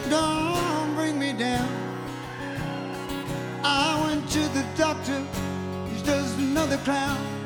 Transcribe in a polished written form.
don't bring me down. I went to the doctor, he's just another clown.